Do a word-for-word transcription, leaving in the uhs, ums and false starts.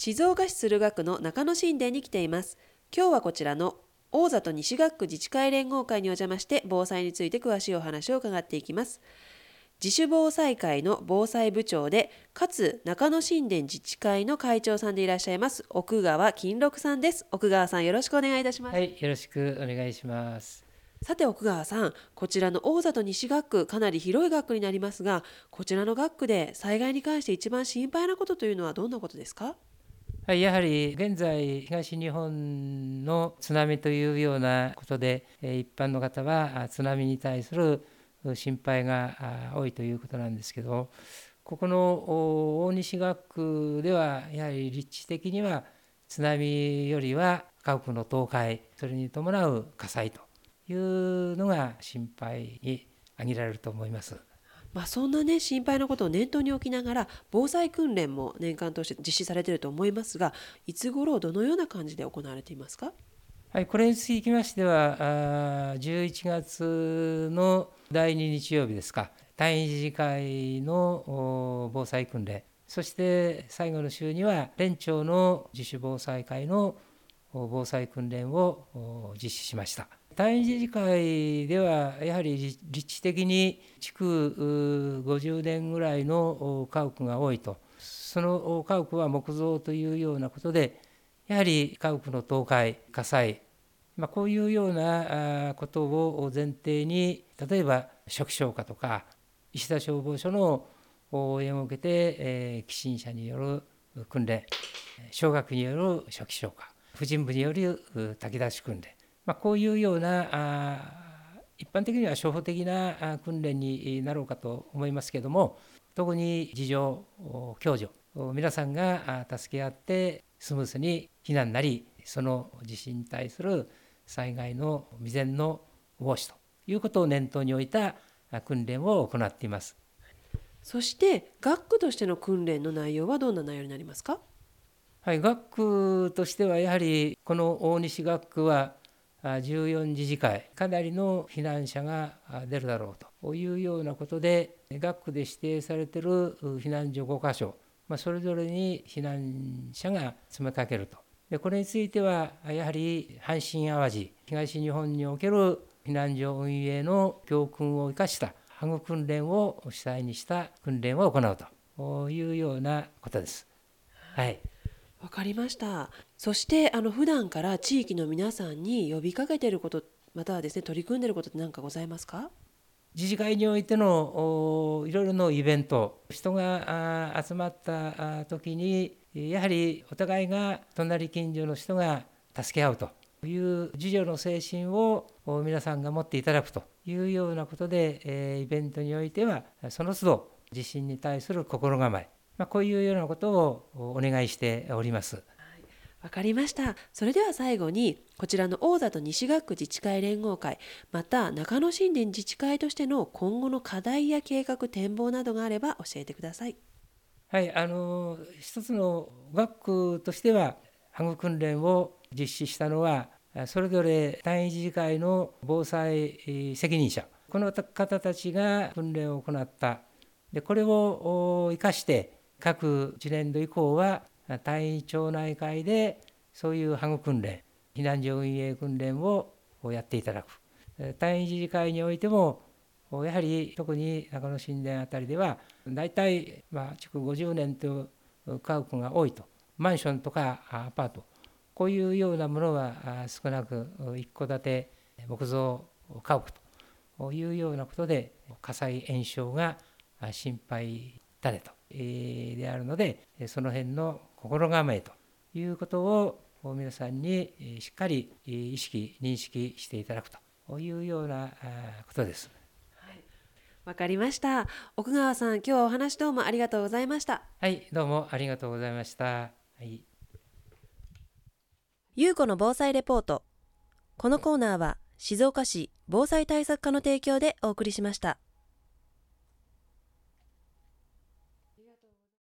静岡市駿河区の中野神殿に来ています。今日はこちらの大里西学区自治会連合会にお邪魔して防災について詳しいお話を伺っていきます。自主防災会の防災部長で、かつ中野神殿自治会の会長さんでいらっしゃいます奥川金六さんです。奥川さん、よろしくお願いいたします。 はい、よろしくお願いします。 さて奥川さん、こちらの大里西学区、かなり広い学区になりますが、こちらの学区で災害に関して一番心配なことというのはどんなことですか？ はい、やはり現在東日本の津波というようなことで、えー一般の方はあ津波に対するう心配があ多いということなんですけど、ここのお大西学区ではやはり立地的には津波よりは家屋の倒壊、それに伴う火災というのが心配に挙げられると思います。 まあ、そんなね心配なことを念頭に置きながら防災訓練も年間通して実施されていると思いますが、いつ頃どのような感じで行われていますか？ はい、これにつきましては、あーじゅういちがつのだいに日曜日ですか、単位自治会のお防災訓練、そして最後の週には連長の自主防災会のお防災訓練をお実施しました。単位自治会ではやはり立立地的に築うごじゅうねんぐらいのお家屋が多いと、そのお家屋は木造というようなことで、やはり家屋の倒壊、火災、まあ、こういうようなあことを前提に、例えば初期消火とか、石田消防署の応援を受けて、えー、起震者による訓練、小学による初期消火、婦人部によるう炊き出し訓練、まあ、こういうようなあ一般的には初歩的なあ訓練になろうかと思いますけれども、特に自助、お共助、お皆さんがあ助け合ってスムーズに避難なり、その地震に対する災害の未然の防止ということを念頭に置いたあ訓練を行っています。 そして学区としての訓練の内容はどんな内容になりますか？ はい、学区としてはやはりこの大西学区はあじゅうよん自治会、かなりの避難者があ出るだろうというようなことで、学区で指定されているう避難所ごか所、まあ、それぞれに避難者が詰めかけると。でこれについてはやはり阪神・淡路、東日本における避難所運営の教訓を生かしたハグ訓練を主体にした訓練を行うというようなことです。はい。 わかりました。そしてあの普段から地域の皆さんに呼びかけていること、またはですね取り組んでいることって何かございますか？ 自治会においてのおいろいろなイベント、人があ集まったあ時に、やはりお互いが隣近所の人が助け合うという自助の精神をお皆さんが持っていただくというようなことで、えーイベントにおいてはその都度地震に対する心構え、まあ、こういうようなことをお願いしております。 わかりました。それでは最後に、こちらの大里西学区自治会連合会、また中野神殿自治会としての今後の課題や計画、展望などがあれば教えてください。 はい、あの一つの学区としては、ハグ訓練を実施したのは、それぞれ単位自治会の防災責任者、この方たちが訓練を行った。でこれを生かして、各次年度以降は、単位町内会でそういうハグ訓練、避難所運営訓練をやっていただく。単位自治会においても、やはり特に中野神殿あたりでは、大体、まあ、築ごじゅうねんという家屋が多いと、マンションとかアパート、こういうようなものは少なく、一戸建て木造家屋というようなことで、火災延焼が心配だねと、であるので、その辺の心構えということを皆さんにしっかり意識、認識していただくというようなことです。 わかりました。奥川さん、今日はお話どうもありがとうございました。 はい、どうもありがとうございました。はい。 ゆうこの防災レポート。このコーナーは静岡市防災対策課の提供でお送りしました。